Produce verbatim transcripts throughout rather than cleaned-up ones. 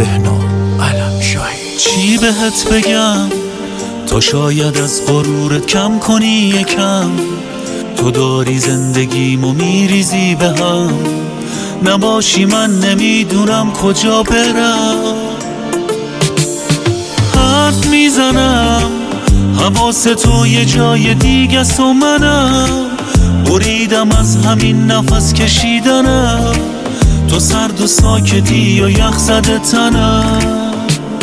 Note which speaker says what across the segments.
Speaker 1: بهنام علمشاهی.
Speaker 2: چی بهت بگم تو شاید از غرورت کم کنی یکم، تو داری زندگیمو میریزی به هم، نباشی من نمیدونم کجا برم. حرف میزنم حواس تو یه جای دیگه ست و منم بریدم از همین نفس کشیدنم، تو سرد و ساکتی و یخ زده تنم.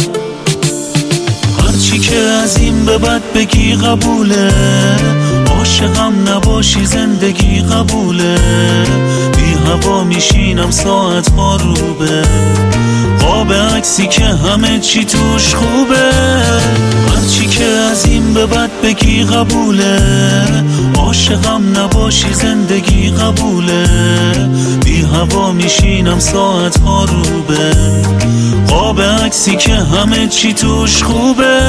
Speaker 2: هرچی که از این به بعد بگی قبوله، عاشقم نباشی زندگی قبوله، بی هوا میشینم ساعت ها روبه، قاب عکسی که همه چی توش خوبه. هرچی که از این به بعد بگی قبوله، عاشقم نباشی زندگی قبوله، بی هوا میشینم ساعت ها روبه، قاب عکسی که همه چی توش خوبه.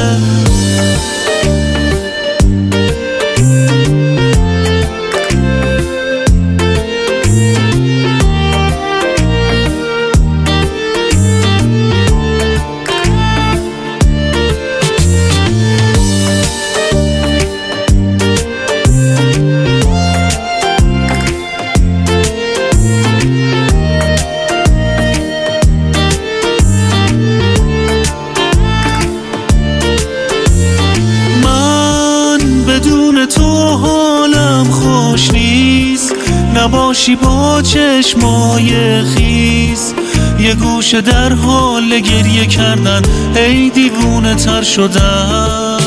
Speaker 2: تو حالم خوش نیست، نباشی با چشمای خیس، یه گوشه در حال گریه کردن، ای دیوونه تر شدن.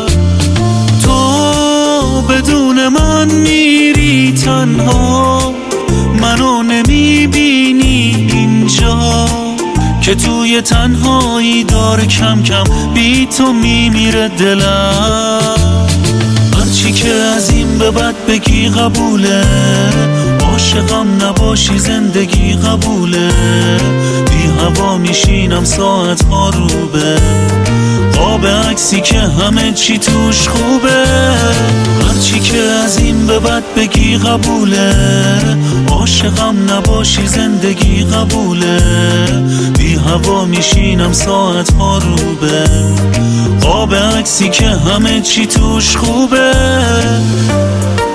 Speaker 2: تو بدون من میری تنها، منو نمیبینی اینجا که توی تنهایی داره کم کم بی تو میمیره دلم. هرچی که از این به بعد بگی قبوله، عاشقم نباشی زندگی قبوله، بی هوا میشینم ساعت ها روبه، قاب عکسی که همه چی توش خوبه. هرچی که از این به بعد بگی قبوله، عاشقم نباشی زندگی قبوله، بی هوا میشینم ساعت ها روبه، قاب عکسی که همه چی توش خوبه.